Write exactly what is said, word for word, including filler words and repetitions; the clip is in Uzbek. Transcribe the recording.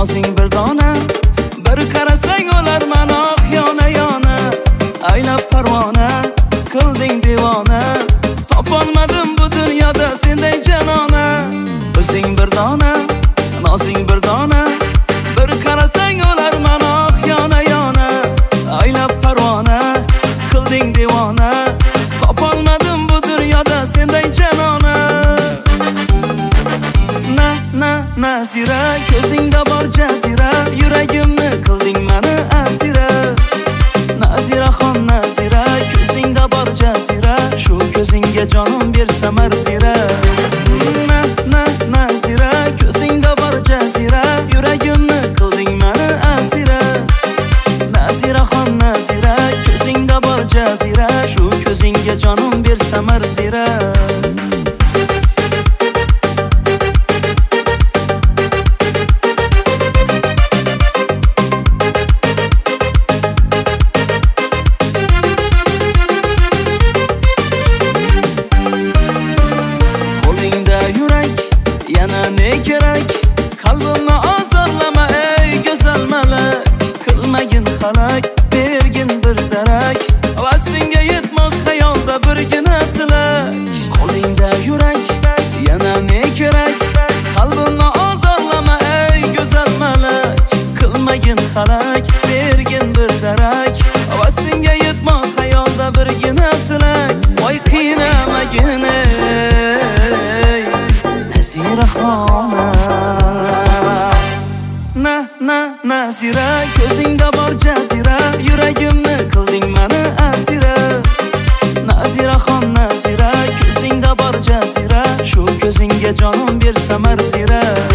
nozing bir dona, bir qarasang olar manoq yona yona. Aylab parvona, qilding devona, topolmadim bu dunyoda senday janona. O'zing bir dona, nozing bir dona, bir qarasang olar manoq yona yona. Aylab parvona, qilding devona, topolmadim bu dunyoda senday janona. Na na nazira, ko'zingda bor jazira, yuragimni qilding mani asira. Naziraxon nazira, ko'zingda bor jazira, shu ko'zingga jonim bersam arzira. Na na nazira, ko'zingda bor jazira, yuragimni qilding mani asira. Naziraxon nazira, ko'zingda bor jazira, shu ko'zingga jonim bersam arzira. Yana ne kerak? Qalbimni ozorlama ey go'zal malak. Qilmagin xalak, bergin bir darak. Vaslinga yetmoq xayolda birgina tilak. Qo'lingda yurak, yana ne kerak? Qalbimni ozorlama ey go'zal malak. Qilmagin xalak, bergin bir darak. Vaslinga yetmoq xayolda birgina tilak. Voy qiynamagin Naziraxona. Na na nazira, ko'zingda bor jazira, yuragimni qilding mani asira. Naziraxon nazira, ko'zingda bor jazira, shu ko'zingga jonim bersam arzira.